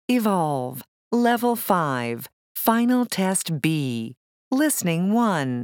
Evolve, Level 5, Final Test B, Listening 1.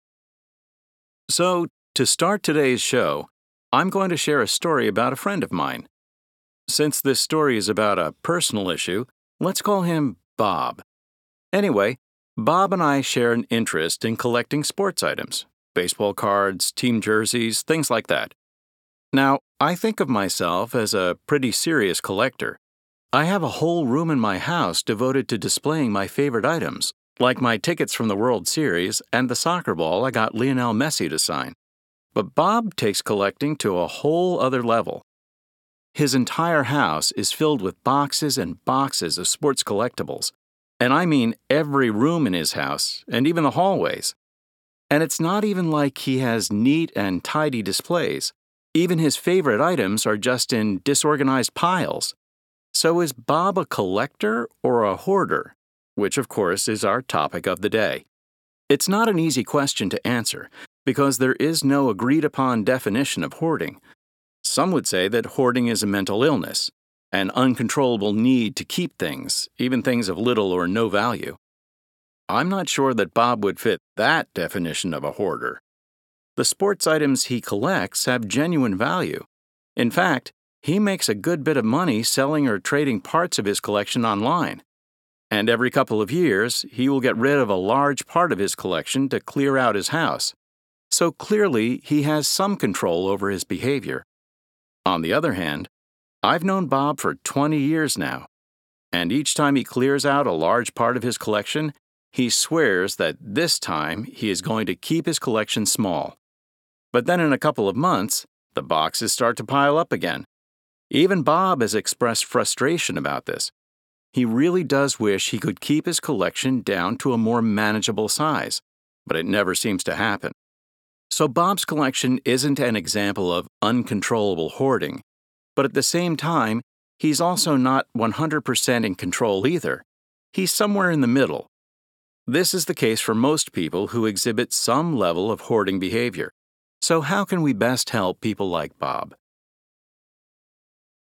So, to start today's show, I'm going to share a story about a friend of mine. Since this story is about a personal issue, let's call him Bob. Anyway, Bob and I share an interest in collecting sports items, baseball cards, team jerseys, things like that. Now, I think of myself as a pretty serious collector. I have a whole room in my house devoted to displaying my favorite items, like my tickets from the World Series and the soccer ball I got Lionel Messi to sign. But Bob takes collecting to a whole other level. His entire house is filled with boxes and boxes of sports collectibles, and I mean every room in his house, and even the hallways. And it's not even like he has neat and tidy displays. Even his favorite items are just in disorganized piles. So is Bob a collector or a hoarder? Which, of course, is our topic of the day. It's not an easy question to answer, because there is no agreed-upon definition of hoarding. Some would say that hoarding is a mental illness, an uncontrollable need to keep things, even things of little or no value. I'm not sure that Bob would fit that definition of a hoarder. The sports items he collects have genuine value. In fact, he makes a good bit of money selling or trading parts of his collection online. And every couple of years, he will get rid of a large part of his collection to clear out his house. So clearly, he has some control over his behavior. On the other hand, I've known Bob for 20 years now, and each time he clears out a large part of his collection, he swears that this time he is going to keep his collection small. But then in a couple of months, the boxes start to pile up again. Even Bob has expressed frustration about this. He really does wish he could keep his collection down to a more manageable size, but it never seems to happen. So Bob's collection isn't an example of uncontrollable hoarding, but at the same time, he's also not 100% in control either. He's somewhere in the middle. This is the case for most people who exhibit some level of hoarding behavior. So how can we best help people like Bob?